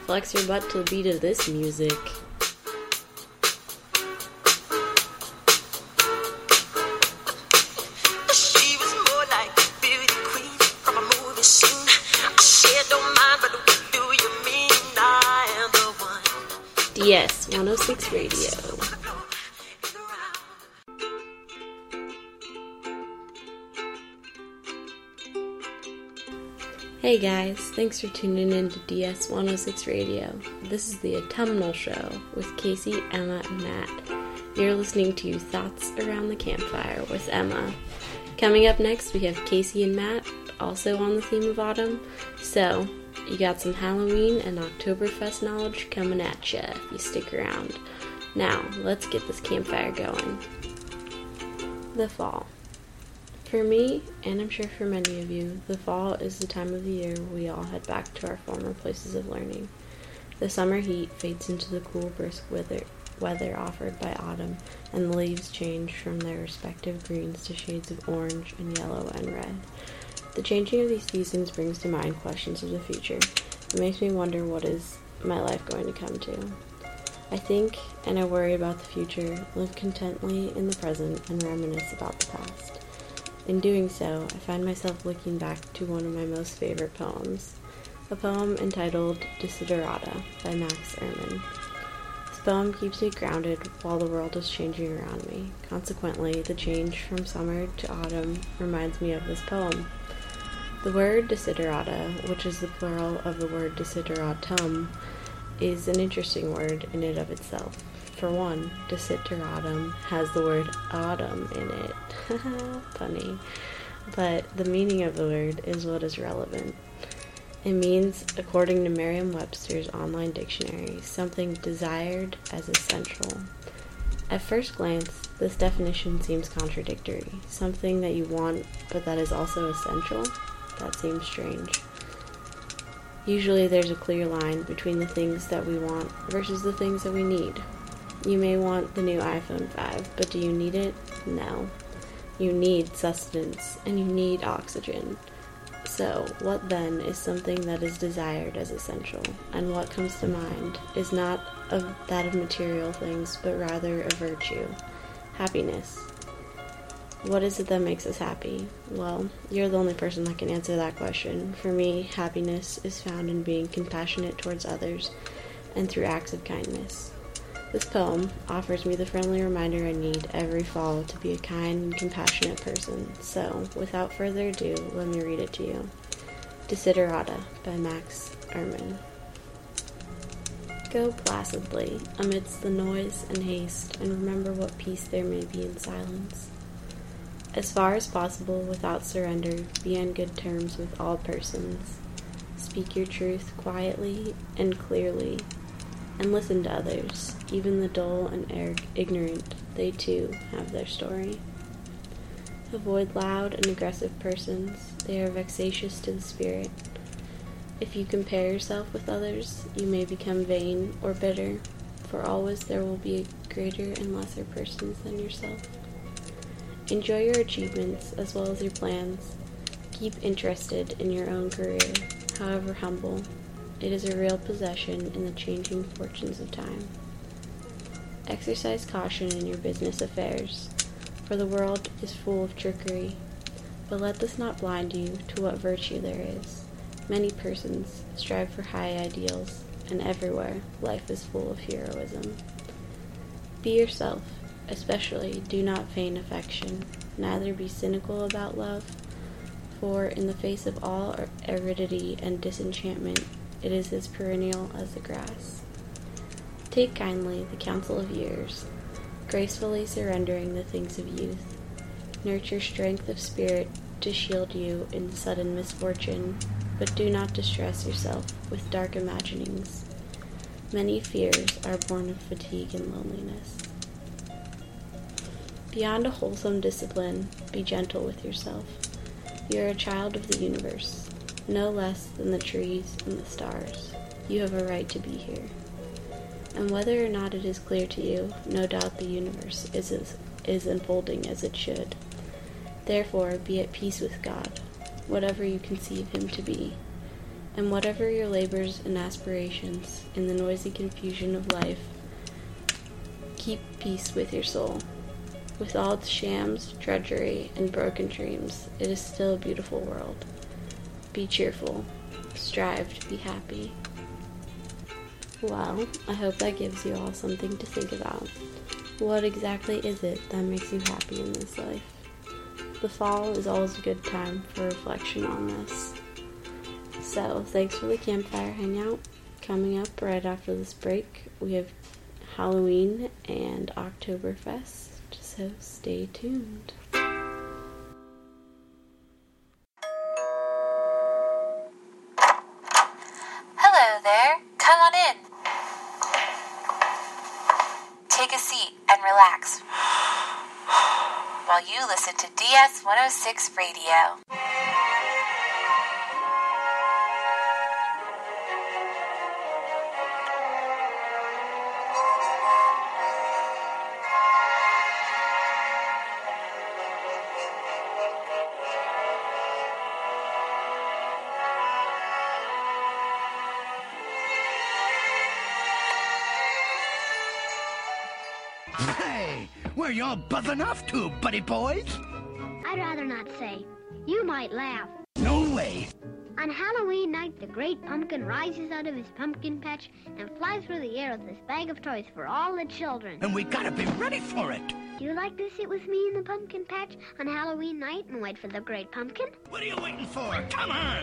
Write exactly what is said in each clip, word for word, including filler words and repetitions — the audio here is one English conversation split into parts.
flex your butt to the beat of this music. She was more like a beauty queen from a movie scene. She don't mind, but what do you mean? I am the one. D S one oh six Radio. Hey guys, thanks for tuning in to D S one oh six Radio. This is the Autumnal Show with Casey, Emma, and Matt. You're listening to Thoughts Around the Campfire with Emma. Coming up next, we have Casey and Matt, also on the theme of autumn. So, you got some Halloween and Oktoberfest knowledge coming at ya if you stick around. Now, let's get this campfire going. The fall. For me, and I'm sure for many of you, the fall is the time of the year we all head back to our former places of learning. The summer heat fades into the cool, brisk weather, weather offered by autumn, and the leaves change from their respective greens to shades of orange and yellow and red. The changing of these seasons brings to mind questions of the future. It makes me wonder, what is my life going to come to? I think, and I worry about the future, live contently in the present, and reminisce about the past. In doing so, I find myself looking back to one of my most favorite poems, a poem entitled Desiderata by Max Ehrmann. This poem keeps me grounded while the world is changing around me. Consequently, the change from summer to autumn reminds me of this poem. The word desiderata, which is the plural of the word desideratum, is an interesting word in and of itself. For one, desideratum has the word autumn in it. Funny. But the meaning of the word is what is relevant. It means, according to Merriam-Webster's online dictionary, something desired as essential. At first glance, this definition seems contradictory. Something that you want, but that is also essential? That seems strange. Usually there's a clear line between the things that we want versus the things that we need. You may want the new iPhone five, but do you need it? No. You need sustenance, and you need oxygen. So, what then is something that is desired as essential? And what comes to mind is not of that of material things, but rather a virtue. Happiness. What is it that makes us happy? Well, you're the only person that can answer that question. For me, happiness is found in being compassionate towards others, and through acts of kindness. This poem offers me the friendly reminder I need every fall to be a kind and compassionate person. So, without further ado, let me read it to you. Desiderata by Max Ehrmann. Go placidly amidst the noise and haste, and remember what peace there may be in silence. As far as possible, without surrender, be on good terms with all persons. Speak your truth quietly and clearly, and listen to others, even the dull and erg- ignorant. They too have their story. Avoid loud and aggressive persons. They are vexatious to the spirit. If you compare yourself with others, you may become vain or bitter, for always there will be greater and lesser persons than yourself. Enjoy your achievements as well as your plans. Keep interested in your own career, however humble. It is a real possession in the changing fortunes of time. Exercise caution in your business affairs, for the world is full of trickery. But let this not blind you to what virtue there is. Many persons strive for high ideals, and everywhere life is full of heroism. Be yourself, especially do not feign affection, neither be cynical about love, for in the face of all aridity and disenchantment, it is as perennial as the grass. Take kindly the counsel of years, gracefully surrendering the things of youth. Nurture strength of spirit to shield you in sudden misfortune, but do not distress yourself with dark imaginings. Many fears are born of fatigue and loneliness. Beyond a wholesome discipline, be gentle with yourself. You are a child of the universe, no less than the trees and the stars. You have a right to be here. And whether or not it is clear to you, no doubt the universe is, is, is unfolding as it should. Therefore, be at peace with God, whatever you conceive him to be, And whatever your labors and aspirations, in the noisy confusion of life, keep peace with your soul. With all its shams, drudgery, and broken dreams, it is still a beautiful world. Be cheerful. Strive to be happy. Well, I hope that gives you all something to think about. What exactly is it that makes you happy in this life? The fall is always a good time for reflection on this. So, thanks for the campfire hangout. Coming up right after this break, we have Halloween and Oktoberfest, so stay tuned. Hello there. Come on in. Take a seat and relax while you listen to D S one oh six Radio. Hey, where y'all buzzing off to, buddy boys? I'd rather not say. You might laugh. No way. On Halloween night, the great pumpkin rises out of his pumpkin patch and flies through the air with this bag of toys for all the children. And we gotta be ready for it. Do you like to sit with me in the pumpkin patch on Halloween night and wait for the great pumpkin? What are you waiting for? Come on.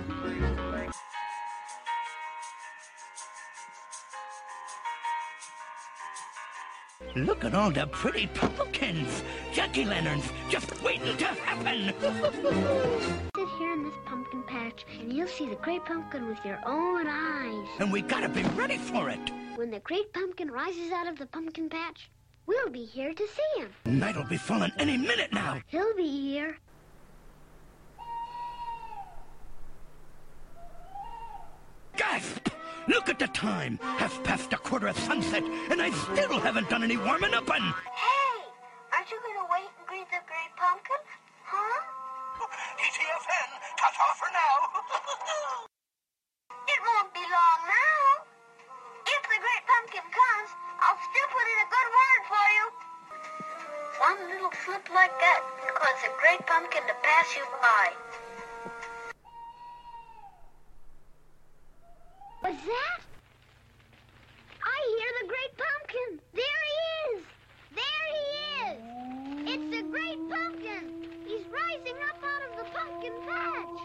Look at all the pretty pumpkins. Jack-o'-lanterns just waiting to happen. Sit here in this pumpkin patch and you'll see the great pumpkin with your own eyes. And we gotta be ready for it. When the great pumpkin rises out of the pumpkin patch, we'll be here to see him. Night'll be falling any minute now. He'll be here. Gasp! Look at the time. Half past a quarter of sunset, and I still haven't done any warming up and... Hey, aren't you going to wait and greet the great pumpkin? Huh? T T F N, ta-ta for now. It won't be long now. If the great pumpkin comes, I'll still put in a good word for you. One little slip like that will cause the great pumpkin to pass you by. What's that? I hear the great pumpkin. There he is. There he is. It's the great pumpkin. He's rising up out of the pumpkin patch.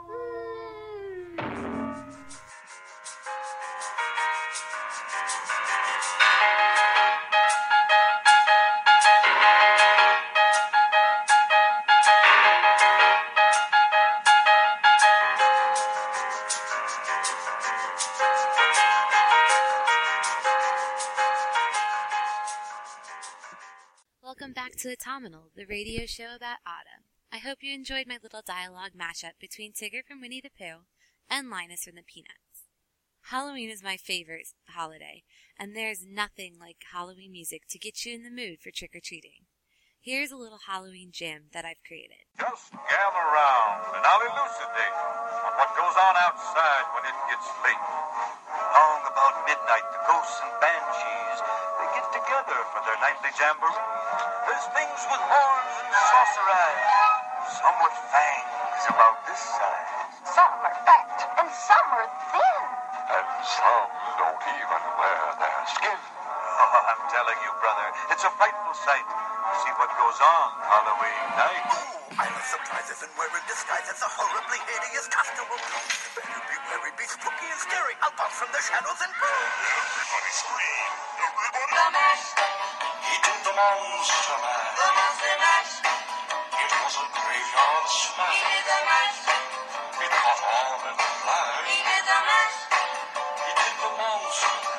Welcome back to Autumnal, the radio show about autumn. I hope you enjoyed my little dialogue mashup between Tigger from Winnie the Pooh and Linus from the Peanuts. Halloween is my favorite holiday, and there's nothing like Halloween music to get you in the mood for trick-or-treating. Here's a little Halloween jam that I've created. Just gather round and I'll elucidate on what goes on outside when it gets late. Long about midnight, the ghosts and banshees, they get together for their nightly jamboree. There's things with horns and saucer eyes, some with fangs about this size. Some are fat and some are thin. And some don't even wear their skin. Oh, I'm telling you, brother, it's a frightful sight to see what goes on Halloween night. Oh, I'll surprises and wearing disguises, a horribly hideous costume will come. Better be wary, be spooky and scary. I'll bounce from the shadows and boom. Everybody scream. Everybody. The mash. He did the monster mash. The monster mash. It was a graveyard He smash. did the mash. It caught on in a flash. He did the mash. He did the monster mash.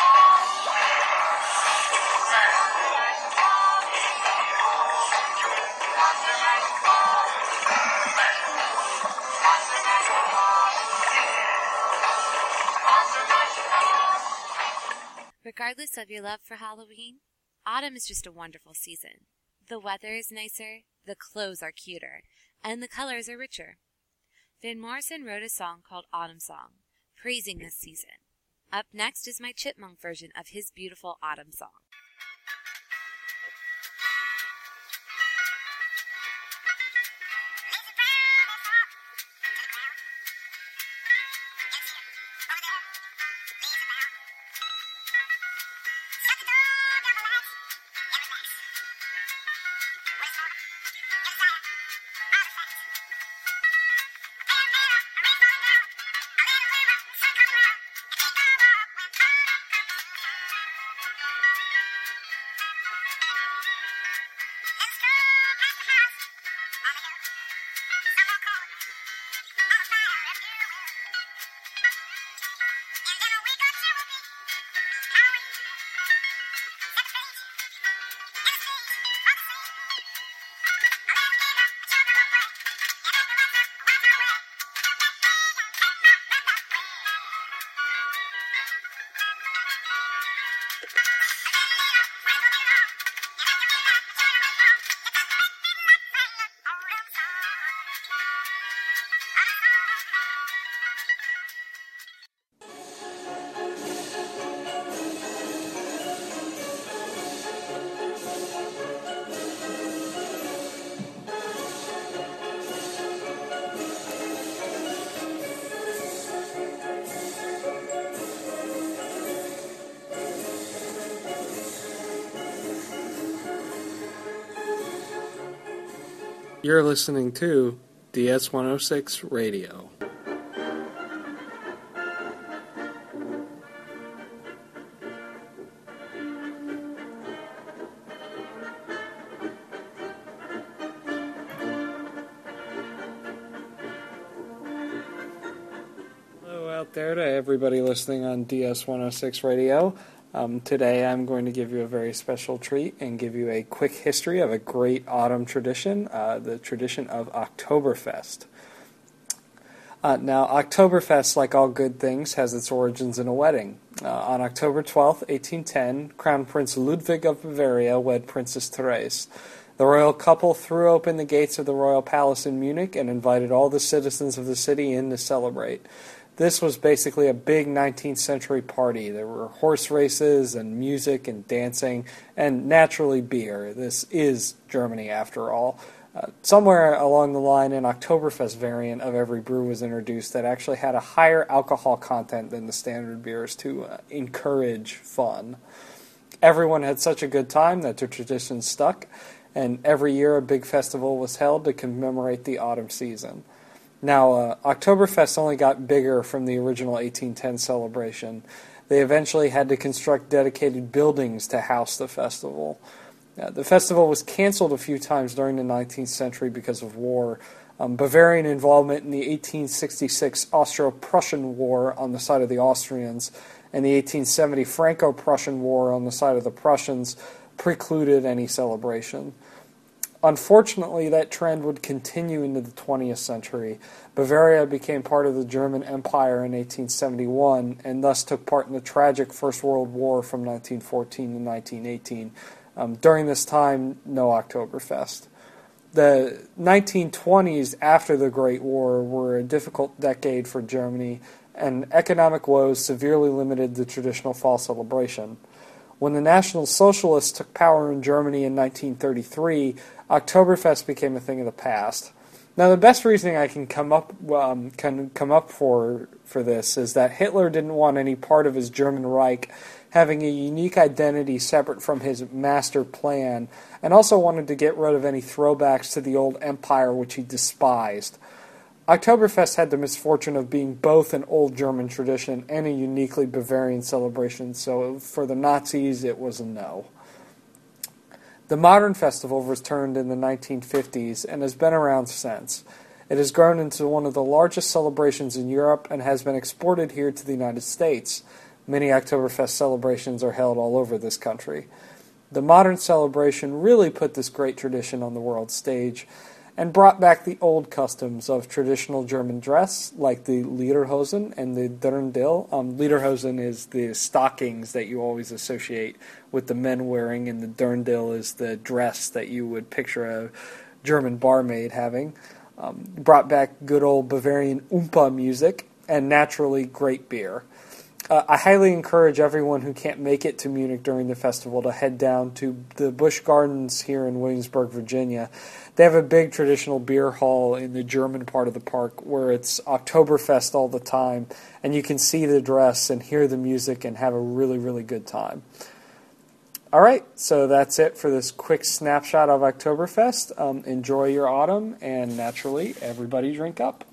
Regardless of your love for Halloween, autumn is just a wonderful season. The weather is nicer, the clothes are cuter, and the colors are richer. Van Morrison wrote a song called Autumn Song, praising this season. Up next is my chipmunk version of his beautiful autumn song. You're listening to D S one oh six Radio. Hello out there to everybody listening on D S one oh six Radio. Um, today I'm going to give you a very special treat and give you a quick history of a great autumn tradition, uh, the tradition of Oktoberfest. Uh, now, Oktoberfest, like all good things, has its origins in a wedding. Uh, on October twelfth, eighteen ten, Crown Prince Ludwig of Bavaria wed Princess Therese. The royal couple threw open the gates of the royal palace in Munich and invited all the citizens of the city in to celebrate. This was basically a big nineteenth century party. There were horse races and music and dancing and naturally beer. This is Germany after all. Uh, somewhere along the line, an Oktoberfest variant of every brew was introduced that actually had a higher alcohol content than the standard beers to uh, encourage fun. Everyone had such a good time that the tradition stuck, and every year a big festival was held to commemorate the autumn season. Now, uh, Oktoberfest only got bigger from the original eighteen ten celebration. They eventually had to construct dedicated buildings to house the festival. Uh, the festival was canceled a few times during the nineteenth century because of war. Um, Bavarian involvement in the eighteen sixty-six Austro-Prussian War on the side of the Austrians and the eighteen seventy Franco-Prussian War on the side of the Prussians precluded any celebration. Unfortunately, that trend would continue into the twentieth century. Bavaria became part of the German Empire in eighteen seventy-one and thus took part in the tragic First World War from nineteen fourteen to nineteen eighteen. Um, during this time, no Oktoberfest. The nineteen twenties after the Great War were a difficult decade for Germany, and economic woes severely limited the traditional fall celebration. When the National Socialists took power in Germany in nineteen thirty-three, Oktoberfest became a thing of the past. Now, the best reasoning I can come up um, can come up for for this is that Hitler didn't want any part of his German Reich having a unique identity separate from his master plan, and also wanted to get rid of any throwbacks to the old empire which he despised. Oktoberfest had the misfortune of being both an old German tradition and a uniquely Bavarian celebration, so for the Nazis it was a no. The modern festival returned in the nineteen fifties and has been around since. It has grown into one of the largest celebrations in Europe and has been exported here to the United States. Many Oktoberfest celebrations are held all over this country. The modern celebration really put this great tradition on the world stage and brought back the old customs of traditional German dress, like the Lederhosen and the Dirndl. Um, Lederhosen is the stockings that you always associate with the men wearing, and the Dirndl is the dress that you would picture a German barmaid having. Um, brought back good old Bavarian Oompa music, and naturally great beer. Uh, I highly encourage everyone who can't make it to Munich during the festival to head down to the Busch Gardens here in Williamsburg, Virginia. They have a big traditional beer hall in the German part of the park where it's Oktoberfest all the time, and you can see the dress and hear the music and have a really, really good time. All right, so that's it for this quick snapshot of Oktoberfest. Um, enjoy your autumn, and naturally, everybody drink up.